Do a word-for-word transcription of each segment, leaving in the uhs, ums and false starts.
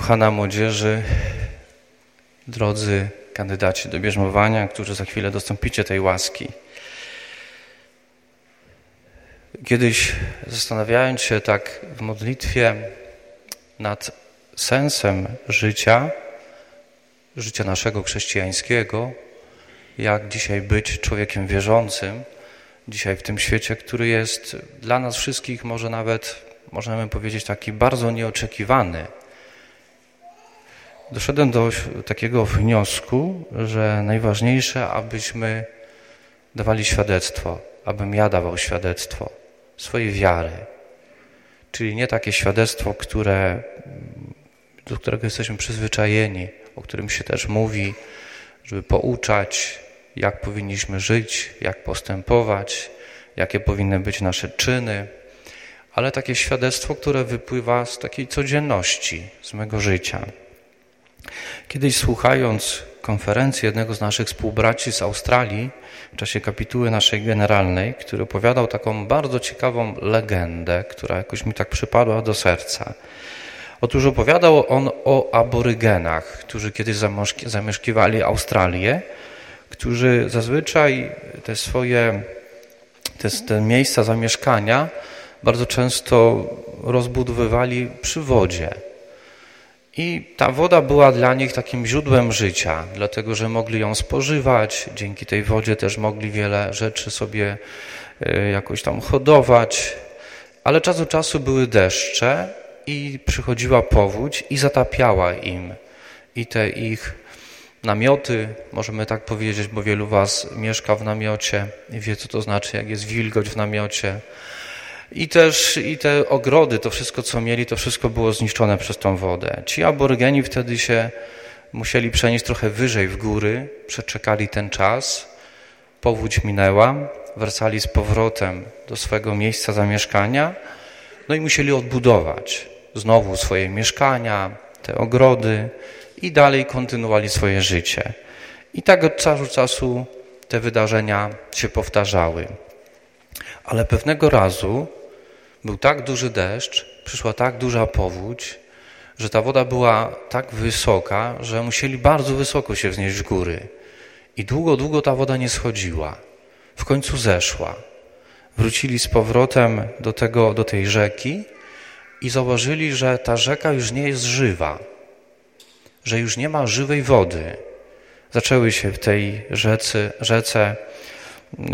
Kochana młodzieży, drodzy kandydaci do bierzmowania, którzy za chwilę dostąpicie tej łaski. Kiedyś zastanawiając się tak w modlitwie nad sensem życia, życia naszego chrześcijańskiego, jak dzisiaj być człowiekiem wierzącym, dzisiaj w tym świecie, który jest dla nas wszystkich może nawet, możemy powiedzieć, taki bardzo nieoczekiwany. Doszedłem do takiego wniosku, że najważniejsze, abyśmy dawali świadectwo, abym ja dawał świadectwo swojej wiary. Czyli nie takie świadectwo, które, do którego jesteśmy przyzwyczajeni, o którym się też mówi, żeby pouczać, jak powinniśmy żyć, jak postępować, jakie powinny być nasze czyny, ale takie świadectwo, które wypływa z takiej codzienności, z mego życia. Kiedyś słuchając konferencji jednego z naszych współbraci z Australii w czasie kapituły naszej generalnej, który opowiadał taką bardzo ciekawą legendę, która jakoś mi tak przypadła do serca. Otóż opowiadał on o aborygenach, którzy kiedyś zamieszkiwali Australię, którzy zazwyczaj te swoje te, te miejsca zamieszkania bardzo często rozbudowywali przy wodzie. I ta woda była dla nich takim źródłem życia, dlatego że mogli ją spożywać, dzięki tej wodzie też mogli wiele rzeczy sobie jakoś tam hodować, ale czas od czasu były deszcze i przychodziła powódź i zatapiała im i te ich namioty, możemy tak powiedzieć, bo wielu was mieszka w namiocie i wie, co to znaczy, jak jest wilgoć w namiocie. I też i te ogrody, to wszystko, co mieli, to wszystko było zniszczone przez tą wodę. Ci aborygeni wtedy się musieli przenieść trochę wyżej w góry, przeczekali ten czas, powódź minęła, wracali z powrotem do swego miejsca zamieszkania, no i musieli odbudować znowu swoje mieszkania, te ogrody i dalej kontynuowali swoje życie. I tak od czasu czasu te wydarzenia się powtarzały. Ale pewnego razu był tak duży deszcz, przyszła tak duża powódź, że ta woda była tak wysoka, że musieli bardzo wysoko się wznieść w góry. I długo, długo ta woda nie schodziła. W końcu zeszła. Wrócili z powrotem do, tego, do tej rzeki i zauważyli, że ta rzeka już nie jest żywa, że już nie ma żywej wody. Zaczęły się w tej rzece, rzece yy,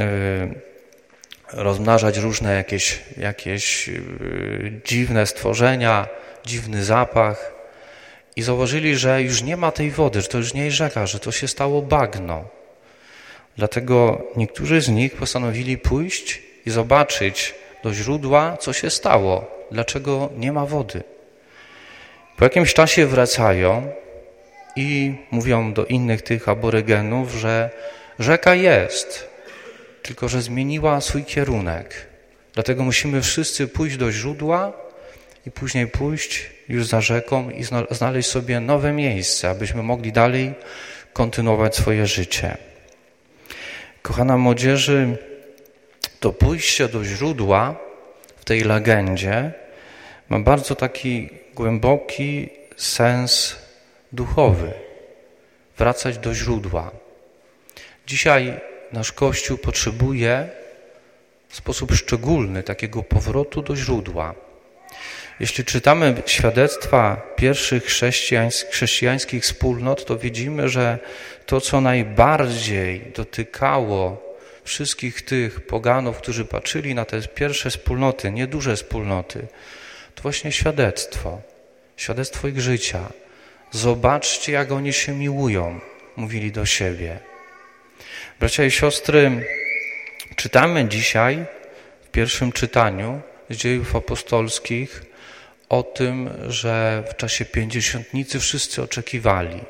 rozmnażać różne jakieś, jakieś yy, dziwne stworzenia, dziwny zapach i zauważyli, że już nie ma tej wody, że to już nie jest rzeka, że to się stało bagno. Dlatego niektórzy z nich postanowili pójść i zobaczyć do źródła, co się stało, dlaczego nie ma wody. Po jakimś czasie wracają i mówią do innych tych aborygenów, że rzeka jest, tylko że zmieniła swój kierunek. Dlatego musimy wszyscy pójść do źródła i później pójść już za rzeką i znaleźć sobie nowe miejsce, abyśmy mogli dalej kontynuować swoje życie. Kochana młodzieży, to pójście do źródła w tej legendzie ma bardzo taki głęboki sens duchowy. Wracać do źródła. Dzisiaj nasz Kościół potrzebuje w sposób szczególny takiego powrotu do źródła. Jeśli czytamy świadectwa pierwszych chrześcijańskich wspólnot, to widzimy, że to, co najbardziej dotykało wszystkich tych poganów, którzy patrzyli na te pierwsze wspólnoty, nieduże wspólnoty, to właśnie świadectwo, świadectwo ich życia. Zobaczcie, jak oni się miłują, mówili do siebie. Bracia i siostry, czytamy dzisiaj w pierwszym czytaniu z Dziejów Apostolskich o tym, że w czasie pięćdziesiątnicy wszyscy oczekiwali.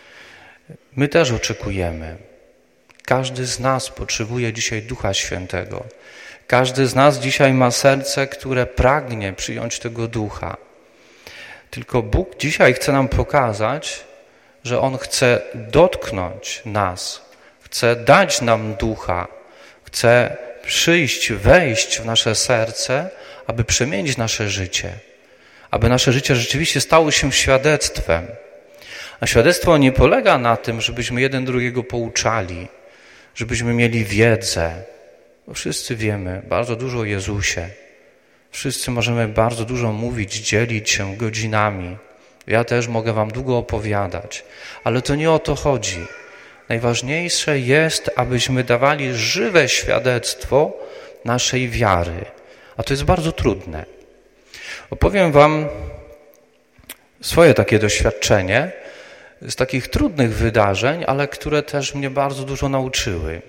My też oczekujemy. Każdy z nas potrzebuje dzisiaj Ducha Świętego. Każdy z nas dzisiaj ma serce, które pragnie przyjąć tego Ducha. Tylko Bóg dzisiaj chce nam pokazać, że On chce dotknąć nas, chce dać nam Ducha, chce przyjść, wejść w nasze serce, aby przemienić nasze życie, aby nasze życie rzeczywiście stało się świadectwem. A świadectwo nie polega na tym, żebyśmy jeden drugiego pouczali, żebyśmy mieli wiedzę. Bo wszyscy wiemy bardzo dużo o Jezusie. Wszyscy możemy bardzo dużo mówić, dzielić się godzinami. Ja też mogę wam długo opowiadać, ale to nie o to chodzi. Najważniejsze jest, abyśmy dawali żywe świadectwo naszej wiary. A to jest bardzo trudne. Opowiem wam swoje takie doświadczenie z takich trudnych wydarzeń, ale które też mnie bardzo dużo nauczyły.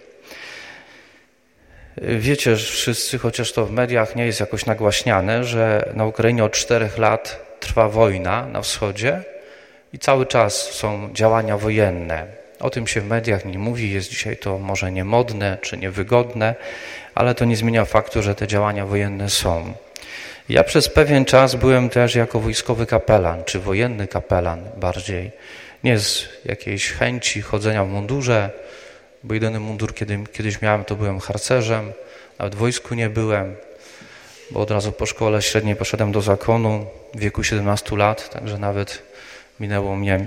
Wiecie wszyscy, chociaż to w mediach nie jest jakoś nagłaśniane, że na Ukrainie od czterech lat trwa wojna na wschodzie i cały czas są działania wojenne. O tym się w mediach nie mówi, jest dzisiaj to może niemodne czy niewygodne, ale to nie zmienia faktu, że te działania wojenne są. Ja przez pewien czas byłem też jako wojskowy kapelan, czy wojenny kapelan bardziej. Nie z jakiejś chęci chodzenia w mundurze, bo jedyny mundur, kiedy kiedyś miałem, to byłem harcerzem, nawet w wojsku nie byłem, bo od razu po szkole średniej poszedłem do zakonu w wieku siedemnastu lat, także nawet minęło mnie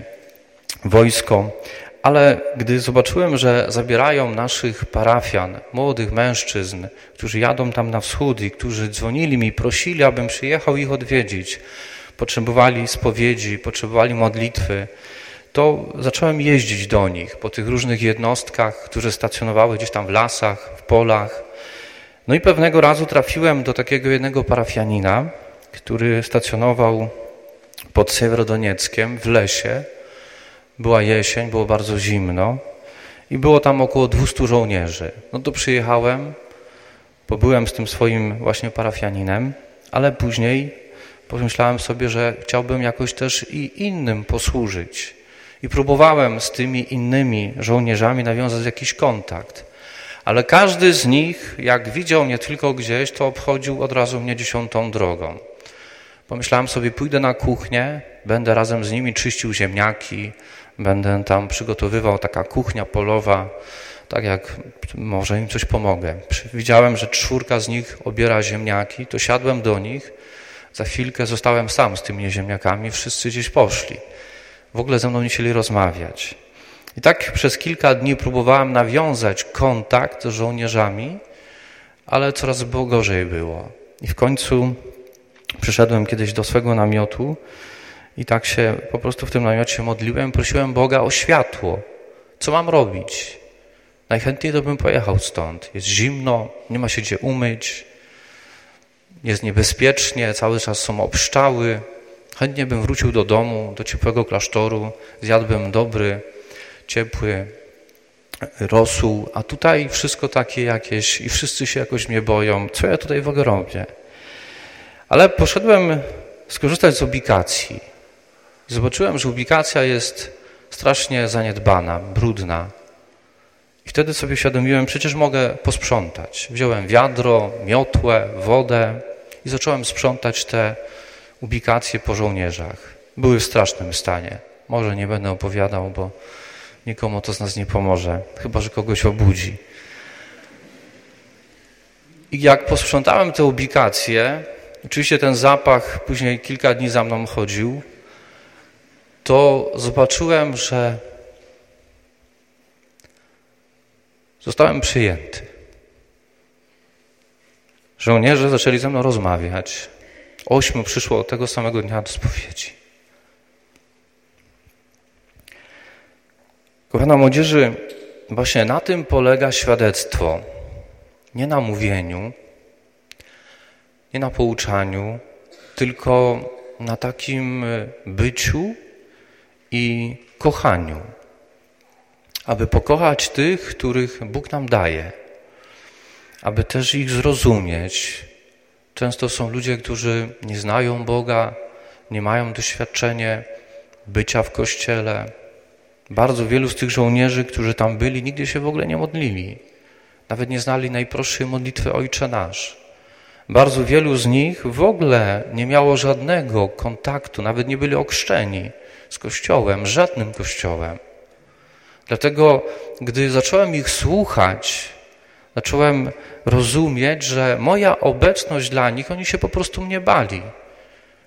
wojsko. Ale gdy zobaczyłem, że zabierają naszych parafian, młodych mężczyzn, którzy jadą tam na wschód i którzy dzwonili mi, prosili, abym przyjechał ich odwiedzić, potrzebowali spowiedzi, potrzebowali modlitwy, to zacząłem jeździć do nich po tych różnych jednostkach, które stacjonowały gdzieś tam w lasach, w polach. No i pewnego razu trafiłem do takiego jednego parafianina, który stacjonował pod Siewierodonieckiem w lesie. Była jesień, było bardzo zimno i było tam około dwustu żołnierzy. No to przyjechałem, pobyłem z tym swoim właśnie parafianinem, ale później pomyślałem sobie, że chciałbym jakoś też i innym posłużyć. I próbowałem z tymi innymi żołnierzami nawiązać jakiś kontakt. Ale każdy z nich, jak widział mnie tylko gdzieś, to obchodził od razu mnie dziesiątą drogą. Pomyślałem sobie, pójdę na kuchnię, będę razem z nimi czyścił ziemniaki, będę tam przygotowywał taka kuchnia polowa, tak jak może im coś pomogę. Widziałem, że czwórka z nich obiera ziemniaki, to siadłem do nich, za chwilkę zostałem sam z tymi ziemniakami, wszyscy gdzieś poszli. W ogóle ze mną nie chcieli rozmawiać. I tak przez kilka dni próbowałem nawiązać kontakt z żołnierzami, ale coraz było gorzej było. I w końcu przyszedłem kiedyś do swego namiotu i tak się po prostu w tym namiocie modliłem, prosiłem Boga o światło. Co mam robić? Najchętniej to bym pojechał stąd. Jest zimno, nie ma się gdzie umyć, jest niebezpiecznie, cały czas są obszczały. Chętnie bym wrócił do domu, do ciepłego klasztoru, zjadłbym dobry, ciepły rosół, a tutaj wszystko takie jakieś i wszyscy się jakoś mnie boją. Co ja tutaj w ogóle robię? Ale poszedłem skorzystać z ubikacji. Zobaczyłem, że ubikacja jest strasznie zaniedbana, brudna. I wtedy sobie uświadomiłem, przecież mogę posprzątać. Wziąłem wiadro, miotłę, wodę i zacząłem sprzątać te ubikacje po żołnierzach. Były w strasznym stanie. Może nie będę opowiadał, bo nikomu to z nas nie pomoże, chyba że kogoś obudzi. I jak posprzątałem te ubikacje, oczywiście ten zapach później kilka dni za mną chodził, to zobaczyłem, że zostałem przyjęty. Żołnierze zaczęli ze mną rozmawiać. Ośmiu przyszło tego samego dnia do spowiedzi. Kochana młodzieży, właśnie na tym polega świadectwo. Nie na mówieniu, nie na pouczaniu, tylko na takim byciu i kochaniu. Aby pokochać tych, których Bóg nam daje. Aby też ich zrozumieć. Często są ludzie, którzy nie znają Boga, nie mają doświadczenia bycia w Kościele. Bardzo wielu z tych żołnierzy, którzy tam byli, nigdy się w ogóle nie modlili. Nawet nie znali najprostszej modlitwy Ojcze Nasz. Bardzo wielu z nich w ogóle nie miało żadnego kontaktu, nawet nie byli ochrzczeni z Kościołem, żadnym Kościołem. Dlatego, gdy zacząłem ich słuchać, zacząłem rozumieć, że moja obecność dla nich, oni się po prostu mnie bali.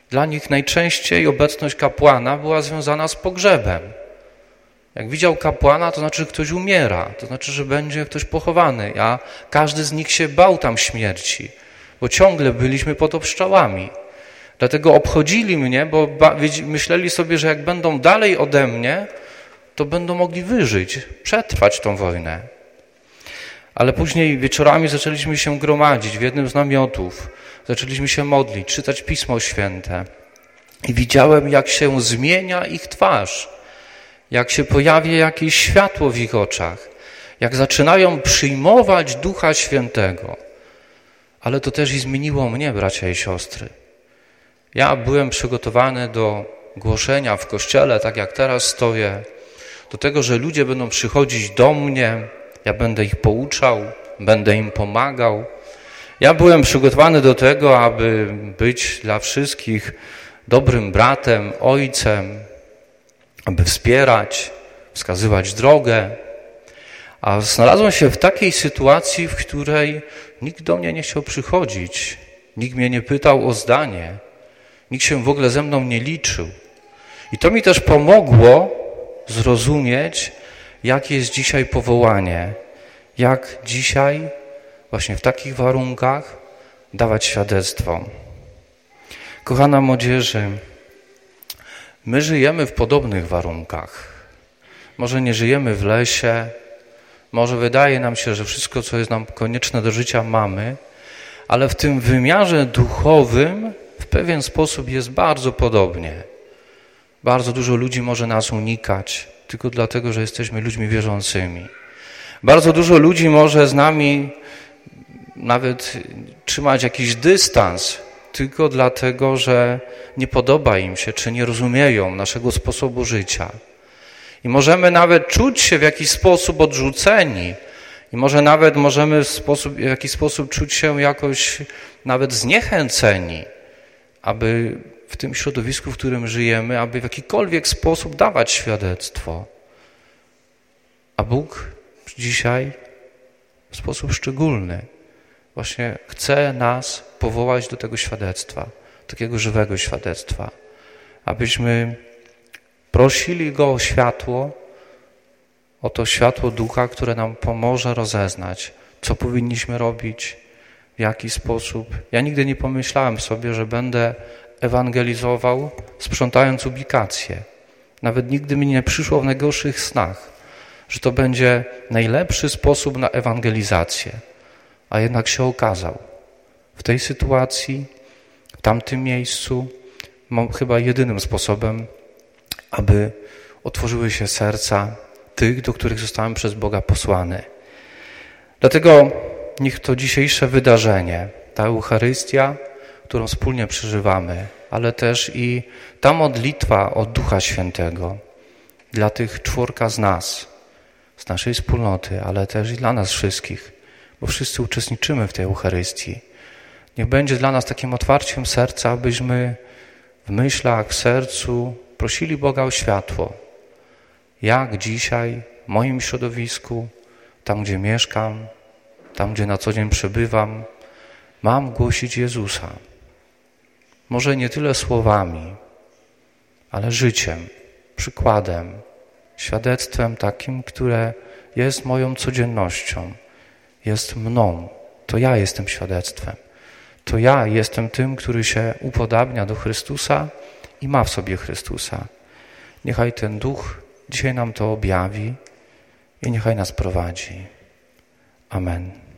Dla nich najczęściej obecność kapłana była związana z pogrzebem. Jak widział kapłana, to znaczy, że ktoś umiera, to znaczy, że będzie ktoś pochowany, a każdy z nich się bał tam śmierci, bo ciągle byliśmy pod obszczałami. Dlatego obchodzili mnie, bo myśleli sobie, że jak będą dalej ode mnie, to będą mogli wyżyć, przetrwać tą wojnę. Ale później wieczorami zaczęliśmy się gromadzić w jednym z namiotów, zaczęliśmy się modlić, czytać Pismo Święte i widziałem, jak się zmienia ich twarz, jak się pojawia jakieś światło w ich oczach, jak zaczynają przyjmować Ducha Świętego. Ale to też i zmieniło mnie, bracia i siostry. Ja byłem przygotowany do głoszenia w kościele, tak jak teraz stoję, do tego, że ludzie będą przychodzić do mnie, ja będę ich pouczał, będę im pomagał. Ja byłem przygotowany do tego, aby być dla wszystkich dobrym bratem, ojcem, aby wspierać, wskazywać drogę. A znalazłem się w takiej sytuacji, w której nikt do mnie nie chciał przychodzić, nikt mnie nie pytał o zdanie, nikt się w ogóle ze mną nie liczył. I to mi też pomogło zrozumieć, jakie jest dzisiaj powołanie, jak dzisiaj właśnie w takich warunkach dawać świadectwo. Kochana młodzieży, my żyjemy w podobnych warunkach. Może nie żyjemy w lesie, może wydaje nam się, że wszystko, co jest nam konieczne do życia, mamy, ale w tym wymiarze duchowym w pewien sposób jest bardzo podobnie. Bardzo dużo ludzi może nas unikać, tylko dlatego, że jesteśmy ludźmi wierzącymi. Bardzo dużo ludzi może z nami nawet trzymać jakiś dystans, tylko dlatego, że nie podoba im się, czy nie rozumieją naszego sposobu życia. I możemy nawet czuć się w jakiś sposób odrzuceni i może nawet możemy w, sposób, w jakiś sposób czuć się jakoś nawet zniechęceni, aby w tym środowisku, w którym żyjemy, aby w jakikolwiek sposób dawać świadectwo. A Bóg dzisiaj w sposób szczególny właśnie chce nas powołać do tego świadectwa, takiego żywego świadectwa, abyśmy prosili Go o światło, o to światło Ducha, które nam pomoże rozeznać, co powinniśmy robić, w jaki sposób. Ja nigdy nie pomyślałem sobie, że będę ewangelizował, sprzątając ubikację. Nawet nigdy mi nie przyszło w najgorszych snach, że to będzie najlepszy sposób na ewangelizację. A jednak się okazał. W tej sytuacji, w tamtym miejscu, chyba jedynym sposobem, aby otworzyły się serca tych, do których zostałem przez Boga posłany. Dlatego niech to dzisiejsze wydarzenie, ta Eucharystia, którą wspólnie przeżywamy, ale też i ta modlitwa o Ducha Świętego dla tych czworga z nas, z naszej wspólnoty, ale też i dla nas wszystkich, bo wszyscy uczestniczymy w tej Eucharystii. Niech będzie dla nas takim otwarciem serca, abyśmy w myślach, w sercu prosili Boga o światło. Jak dzisiaj w moim środowisku, tam gdzie mieszkam, tam gdzie na co dzień przebywam, mam głosić Jezusa. Może nie tyle słowami, ale życiem, przykładem, świadectwem takim, które jest moją codziennością, jest mną. To ja jestem świadectwem. To ja jestem tym, który się upodabnia do Chrystusa i ma w sobie Chrystusa. Niechaj ten Duch dzisiaj nam to objawi i niechaj nas prowadzi. Amen.